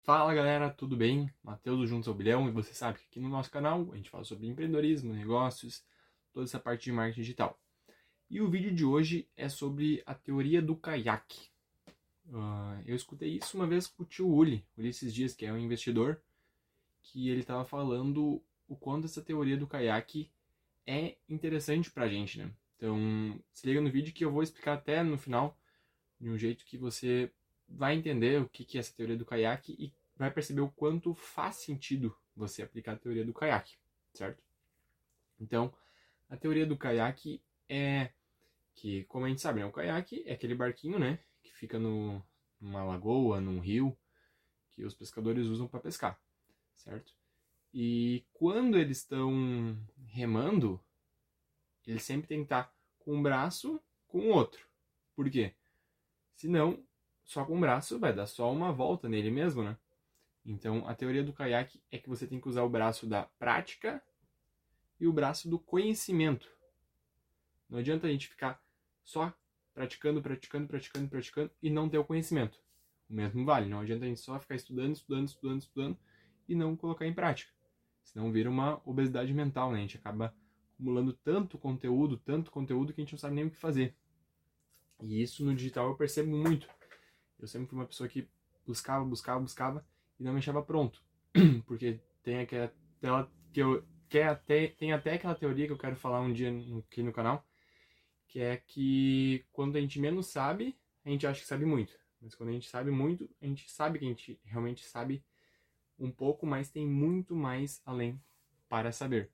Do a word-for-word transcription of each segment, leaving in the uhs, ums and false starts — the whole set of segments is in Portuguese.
Fala galera, tudo bem? Matheus do Juntos ao Bilhão, e você sabe que aqui no nosso canal a gente fala sobre empreendedorismo, negócios, toda essa parte de marketing digital. E o vídeo de hoje é sobre a teoria do caiaque. Uh, eu escutei isso uma vez com o tio Uli, Ulisses Dias, que é um investidor, que ele estava falando o quanto essa teoria do caiaque é interessante pra gente, né? Então, se liga no vídeo que eu vou explicar até no final, de um jeito que você vai entender o que é essa teoria do caiaque e vai perceber o quanto faz sentido você aplicar a teoria do caiaque, certo? Então, a teoria do caiaque é que, como a gente sabe, né, o caiaque é aquele barquinho, né, que fica no, numa lagoa, num rio, que os pescadores usam para pescar, certo? E quando eles estão remando, eles sempre têm que estar com um braço com o outro. Por quê? Senão, só com o braço vai dar só uma volta nele mesmo, né? Então, a teoria do caiaque é que você tem que usar o braço da prática e o braço do conhecimento. Não adianta a gente ficar só praticando, praticando, praticando, praticando e não ter o conhecimento. O mesmo vale. Não adianta a gente só ficar estudando, estudando, estudando, estudando e não colocar em prática. Senão vira uma obesidade mental, né? A gente acaba acumulando tanto conteúdo, tanto conteúdo que a gente não sabe nem o que fazer. E isso no digital eu percebo muito. Eu sempre fui uma pessoa que buscava, buscava, buscava e não me achava pronto. Porque tem aquela que eu que é até, tem até aquela teoria que eu quero falar um dia aqui no canal, que é que quando a gente menos sabe, a gente acha que sabe muito. Mas quando a gente sabe muito, a gente sabe que a gente realmente sabe um pouco, mas tem muito mais além para saber.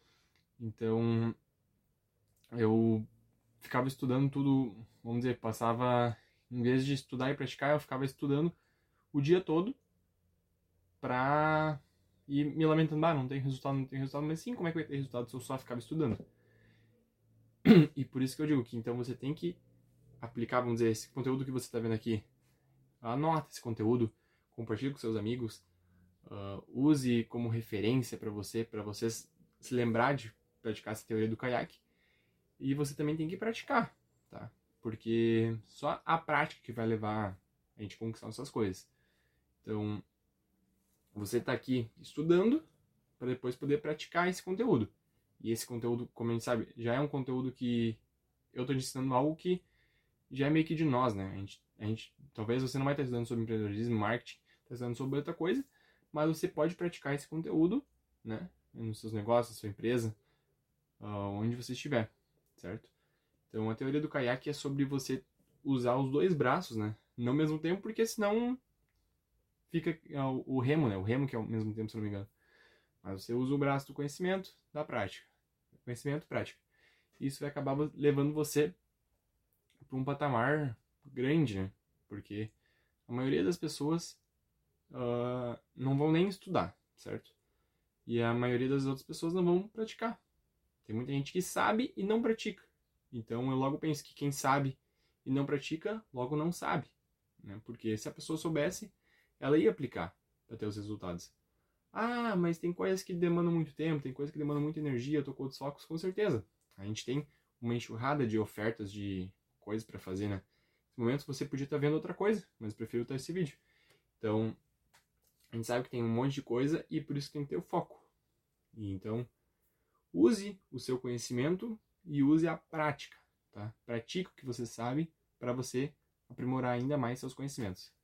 Então, eu ficava estudando tudo, vamos dizer, passava, em vez de estudar e praticar, eu ficava estudando o dia todo pra ir me lamentando, ah, não tem resultado, não tem resultado, mas sim, como é que vai ter resultado se eu só ficava estudando? E por isso que eu digo que então você tem que aplicar, vamos dizer, esse conteúdo que você está vendo aqui, anota esse conteúdo, compartilhe com seus amigos, uh, use como referência para você, para vocês se lembrar de praticar essa teoria do caiaque. E você também tem que praticar, tá? Porque só a prática que vai levar a gente a conquistar essas coisas. Então, você está aqui estudando para depois poder praticar esse conteúdo. E esse conteúdo, como a gente sabe, já é um conteúdo que eu estou te ensinando algo que já é meio que de nós, né? A gente, a gente, talvez você não vai estar estudando sobre empreendedorismo, marketing, está estudando sobre outra coisa, mas você pode praticar esse conteúdo, né? Nos seus negócios, na sua empresa, onde você estiver, certo? Então, a teoria do caiaque é sobre você usar os dois braços, né? Não ao mesmo tempo, porque senão fica o remo, né? O remo que é ao mesmo tempo, se não me engano. Mas você usa o braço do conhecimento, da prática. Conhecimento, prática. Isso vai acabar levando você para um patamar grande, né? Porque a maioria das pessoas uh, não vão nem estudar, certo? E a maioria das outras pessoas não vão praticar. Tem muita gente que sabe e não pratica. Então eu logo penso que quem sabe e não pratica, logo não sabe. Né? Porque se a pessoa soubesse, ela ia aplicar para ter os resultados. Ah, mas tem coisas que demandam muito tempo, tem coisas que demandam muita energia, eu tô com outros focos, com certeza. A gente tem uma enxurrada de ofertas de coisas para fazer, né? Nesse momento você podia estar vendo outra coisa, mas prefiro estar esse vídeo. Então, a gente sabe que tem um monte de coisa e por isso tem que ter o foco. E então, use o seu conhecimento e use a prática, tá? Pratique o que você sabe para você aprimorar ainda mais seus conhecimentos.